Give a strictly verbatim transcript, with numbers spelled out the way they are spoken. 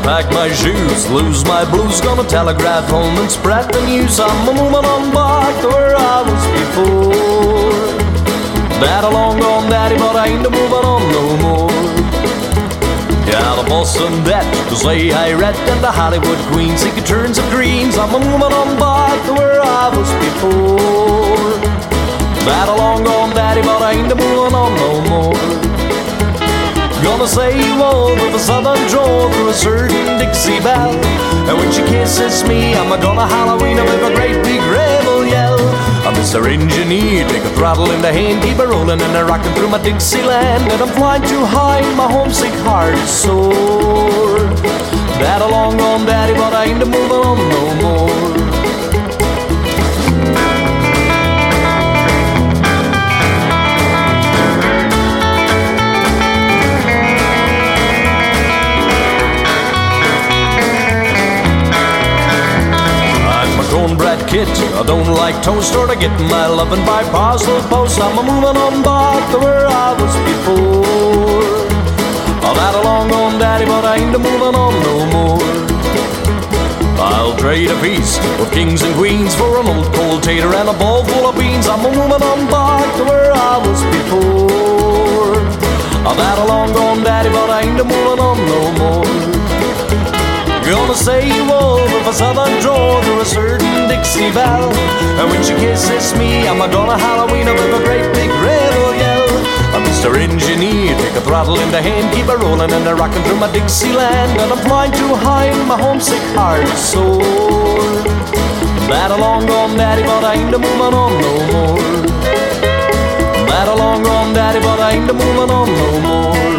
pack my shoes, lose my blues, gonna telegraph home and spread the news. I'm a moving on back to where I was before. That a long gone daddy, but I ain't a moving on no more. Yeah, the Boston debt, the say I read, and the Hollywood queens, he could turn some greens. I'm a moving on back to where I was before. That a long gone daddy, but I ain't a moving on no more. Gonna say you over the southern draw through a certain Dixie belle. And when she kisses me, I'm a gonna Halloween with a great big rebel yell. I'm Mister Engineer, take a throttle in the hand, keep it rolling and a rocking through my Dixieland. And I'm flying too high, my homesick heart is sore. That a long gone daddy, but I ain't a moving on no more. Cornbread kid, I don't like toast or to get my lovin' by parcel post. I'm a moving on back to where I was before. I've had a long gone daddy, but I ain't a moving on no more. I'll trade a piece of kings and queens for an old cold tater and a bowl full of beans. I'm a moving on back to where I was before. I've had a long gone daddy, but I ain't a moving on no more. Gonna say you over for southern draw through a certain Dixie belle. And when she kisses me, I'm a gonna Halloween with a great big rebel yell. I'm Mister Engineer, take a throttle in the hand, keep it rolling and a rocking through my Dixieland. And I'm flying too high and my homesick heart is sore. That a long gone daddy, but I ain't a moving on no more. That a long gone daddy, but I ain't a moving on no more.